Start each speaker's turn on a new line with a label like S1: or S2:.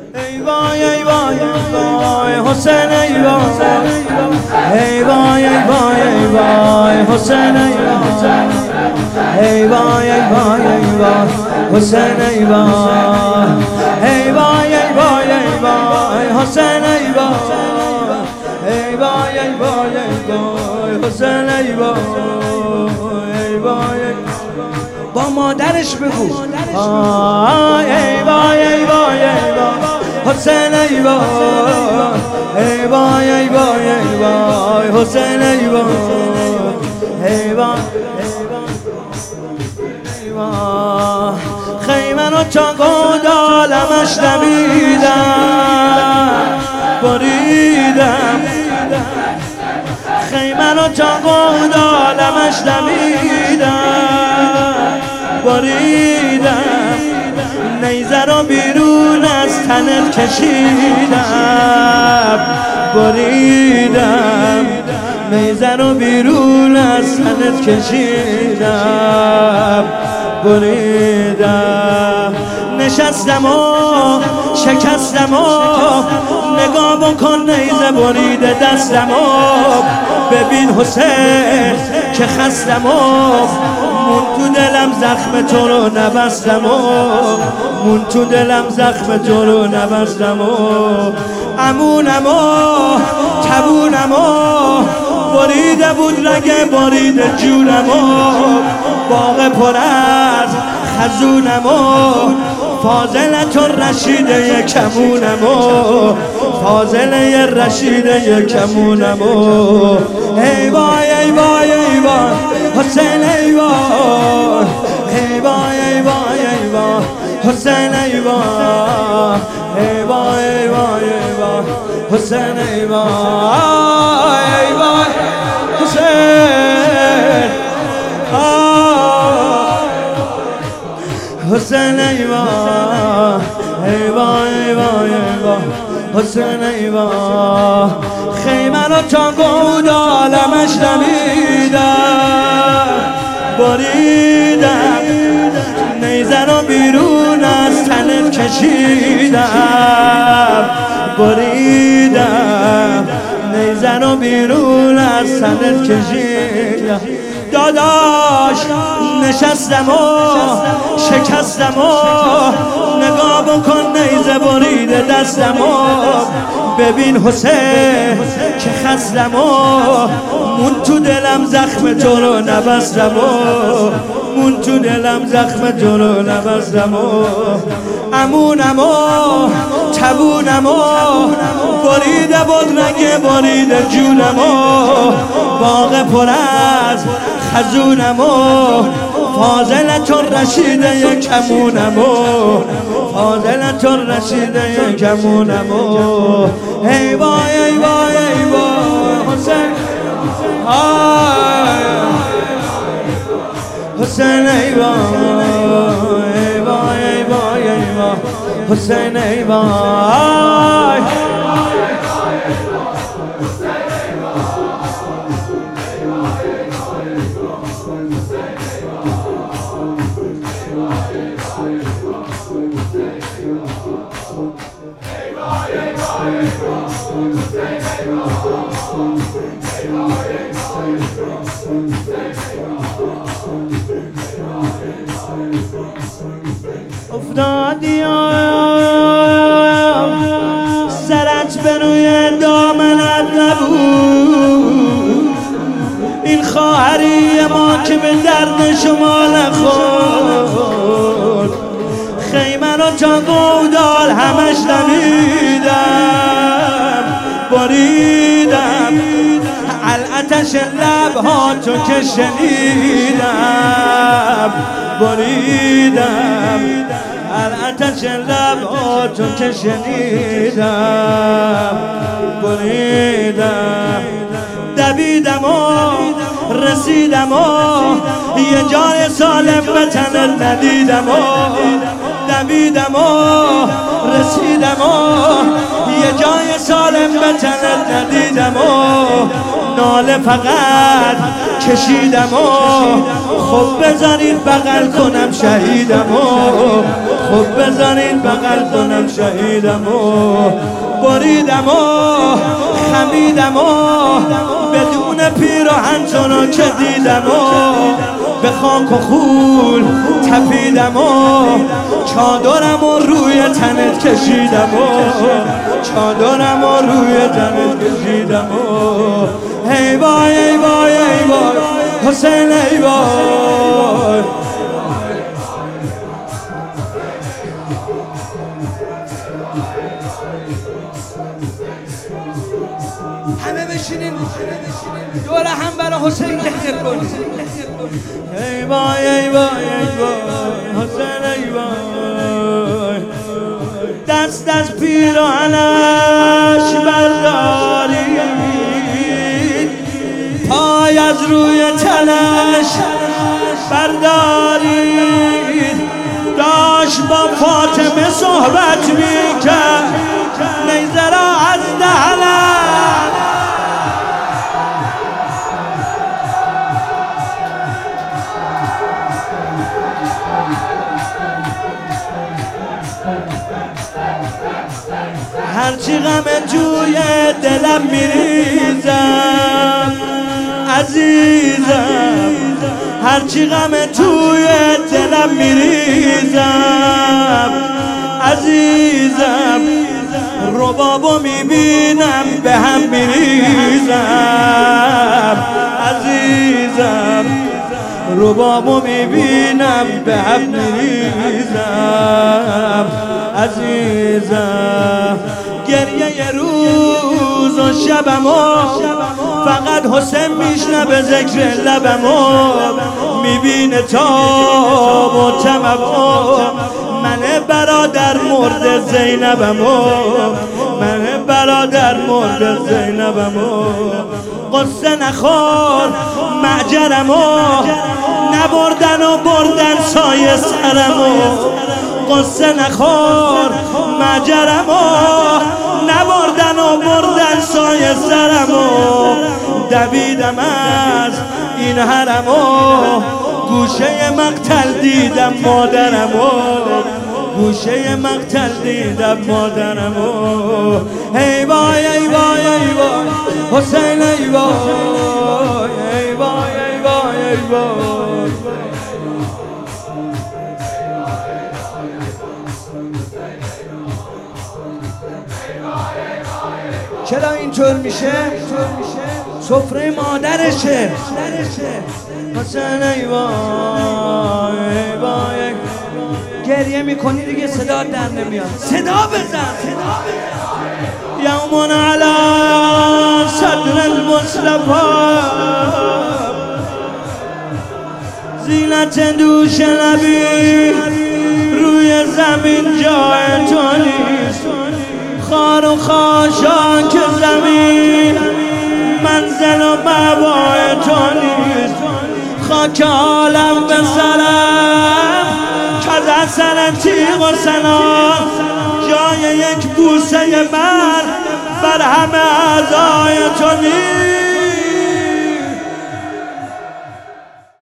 S1: ای وای ای وای ای وای حسین ای وای ای وای ای وای ای وای حسین ای وای ای وای ای وای ای وای حسین ای وای ای وای ای وای ای وای حسین ای وای ای وای ای وای ای وای حسین ای وای ای وای با مادرش بگو ای وای ای وای ای وای حسین ای وای ای وای ای وای ای وای حسین ای وای ای وای ای وای خیمه رو چاق و دالمش دمیدم بریدم خیمه رو چاق و دالمش دمیدم بریدم نیزه رو بیرون از تنت کشیدم بریدم نیزه رو بیرون از تنت کشیدم بریدم نشستم و شکستم و نگاه بکن نیزه بریده دستم و ببین حسین که خستم و مون تو دلم زخم تو رو نبستم و مون تو دلم زخم تو رو نبستم و امونم و تبونم و بریده بود رگه بریده جونم و باغ پر از خزونم و فاضلت و رشیده کمونم و فاضله رشیده کمونم و ای وای ای وای ای وای حسین ای وای ای وای ای وای ای وای حسین ای وای ای وای ای وای ای وای حسین ای وای ای وای حسین حسین ای وای ای وای ای وای ای وای حسین ای وای خیمه رو تا گود عالمش دمیدم بریدم نیزه رو بیرون از تنت کشیدم بریدم نیزه رو بیرون از تنت کشیدم داداش نشستم و شکستم و نگاه بکن نیزه بریده دستم و ببین حسین که خستم و مون تو دلم زخم تو رو نبستم و مون تو دلم زخم تو رو نبستم و امونم و تبونم و بریده بود رگه بریده جونم و باغ پر از خزونم و فاضلت و رشیده کمونم و فاضلت و رشیده کمونم و ای وای ای وای ای وای حسین حسین ای وای ای وای ای وای ای وای حسین ای وای افتادی سرت به روی دامنت نبود این خواهری ما که به درد شما نخورد خیمه رو تا گودال همش دمیدم بریدم الاتش لبها تو که شنیدم بریدم الاتش لبها تو که شنیدم بریدم دویدم و رسیدم و یه جای سالم به تنت ندیدم و دویدم و رسیدم و یه جای سالم به تنت ندیدم و ناله فقط کشیدم و خب بذارید بغل کنم شهیدم و خب بذارید بغل کنم شهیدم و بریدم و خمیدم و بدون پیراهن چونو که دیدم و به خاک و خون تپیدم و چادرم و روی تنت کشیدم و چادرم و روی تنت کشیدم و ای وای ای وای ای وای حسین ای وای همه بشینین دور هم برای حسین لحظه کنید ای وای ای وای ای وای حسین ای وای دست از پیراهنش بردارید پای از روی تنش بردارید داشت با فاطمه صحبت میکرد نیزه را از دهنش هرچی غم توی دلم میریزم عزیزم هرچی غم توی دلم میریزم عزیزم ربابو میبینم به هم میریزم عزیزم ربابو میبینم به هم میریزم عزیزم گریه ی روز و شبمو فقط حسین میشنوه ذکر لبمو میبینه تاب و تممو من برادر مرد زینبمو من برادر مرد زینبمو قصه نخور معجرمو نبردن و بردن سایه سرمو قصه نخور مجرمو نبردن و بردن سایه سرمو دویدم از این حرمو گوشه مقتل دیدم مادرمو گوشه مقتل دیدم مادرمو ای وای ای وای ای وای حسین ای وای ای وای ای وای ای وای چرا اینطور میشه؟ سفره مادرشه حسین ای وای ای وای گریه میکنی دیگه صدا در نمیاد صدا بزن یومون علی صدر المصطفی زینت دوش نبی روی زمین جای تو نیست خار و خاشاک زمین منزل و مأوای تو نیست خاک عالم به سرم کز اثر تیغ و سنان جای یک بوسه من بر همه اعضای تو نیست